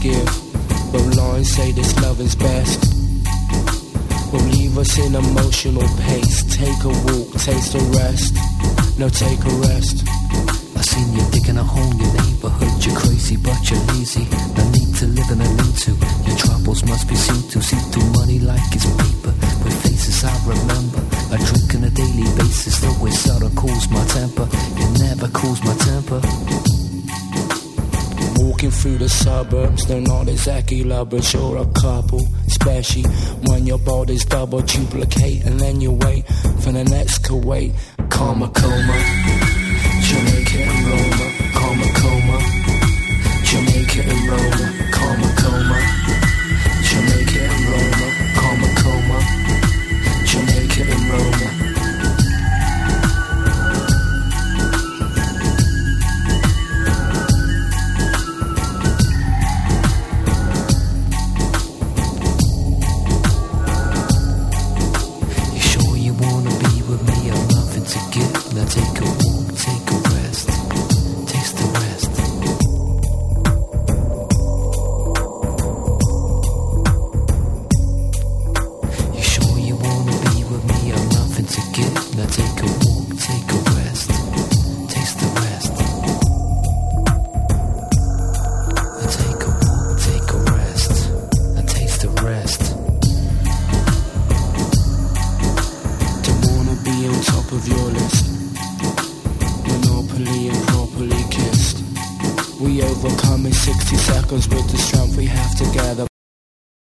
give. But lines say this love is best. Will leave us in emotional pace. Take a walk, taste a rest. No, take a rest. I seen you digging a hole in your neighborhood. You're crazy, but you're lazy. No need to live in a lean-to. Your troubles must be seen to. See through money like it's paper. With faces I remember. I drink on a daily basis. Though it seldom cools my temper. It never cools my temper. Walking through the suburbs, they're not exactly lovers. You're a couple, especially when your body's double duplicate. And then you wait for the next Kuwait. Karma coma, Jamaica and Roma. Karma coma, Jamaica and Roma. Karma coma, Jamaica and Roma. Karma coma, Jamaica and Roma. Now take a walk, take a rest, taste the rest. You sure you wanna be with me? I'm nothing to get. Now take a walk, take a rest, taste the rest. Now take a walk, take a rest, and taste the rest. Don't wanna be on top of your list. And properly kissed. We overcome in 60 seconds with the strength we have together.